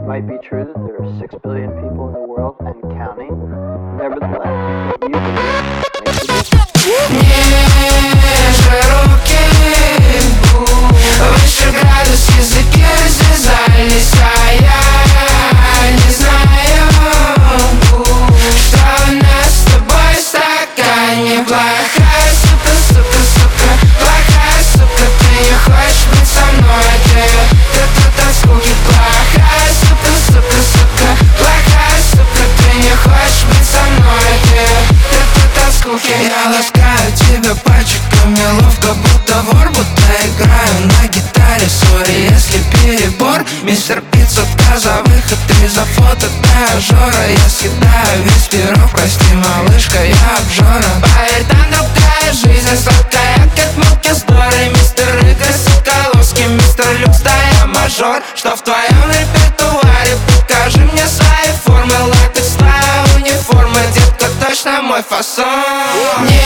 It might be true that there are 6 billion people in the world and counting. Nevertheless, what you can do makes a difference. Широкий выше градус, языки развязались, а я не знаю, что у нас с тобой в стакане. Плохая сука, сука, сука, плохая сука, ты не хочешь быть со мной, ты тут от скуки. Плохая сука, сука, сука, плохая сука, ты не хочешь быть со мной, ты тут от скуки. Я ласкаю тебя пальчиками ловко, будто вор, будто играю на гитаре. Сори, если перебор. Мистер Пицца, за выход, 3 за фото, да, Жора. Я съедаю весь пирог, прости, малышка, я обжора. Поверь, там другая жизнь, сладкая, как муки с Дорой. Мистер Игорь Соколовский, мистер Люкс, да, я мажор. Что в твоем репертуаре? Покажи мне свои формы. Латекс, твоя униформа, детка, точно мой фасон.